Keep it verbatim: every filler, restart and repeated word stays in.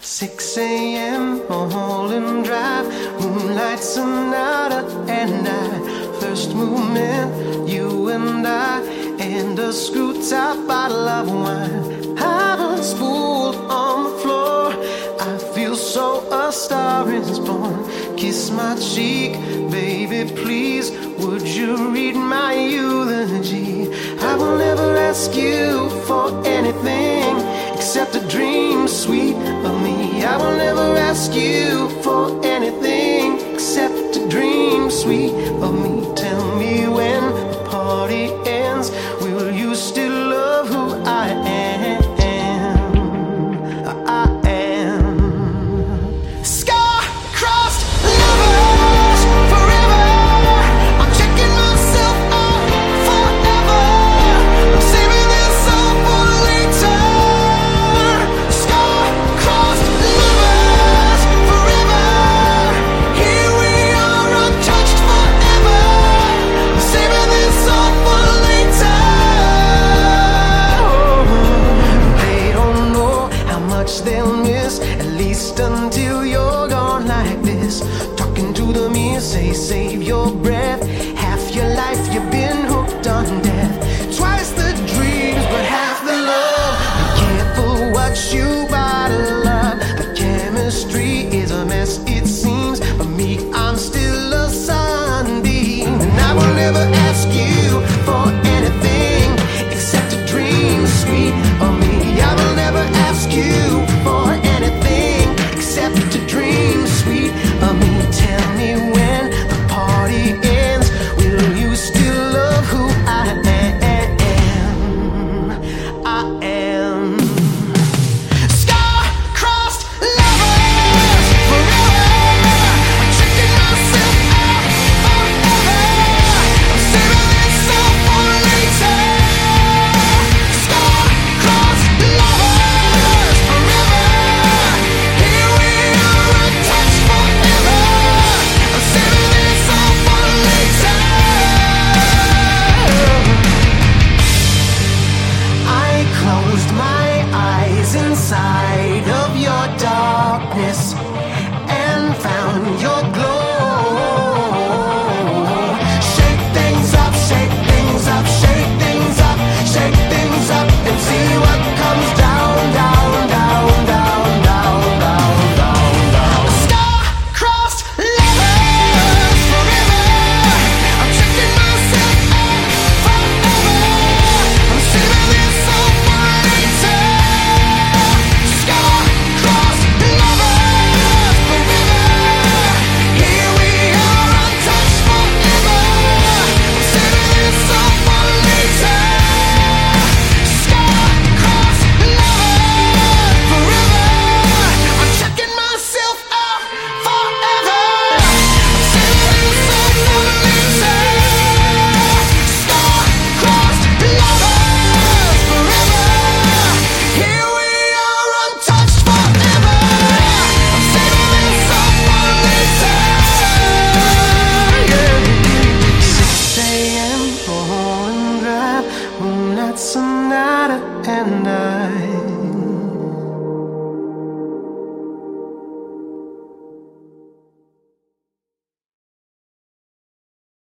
six a.m. Mulholland Drive, moonlight sonata and I. First movement, you and I, and a screw-top bottle of wine. Heaven's spooled on the floor. I feel so a star is born. Kiss my cheek, baby, please. Would you read my eulogy? I will never ask you for anything except a dream sweet of me. I will never ask you for anything except a dream sweet of me. Tell me when the party ends, will you still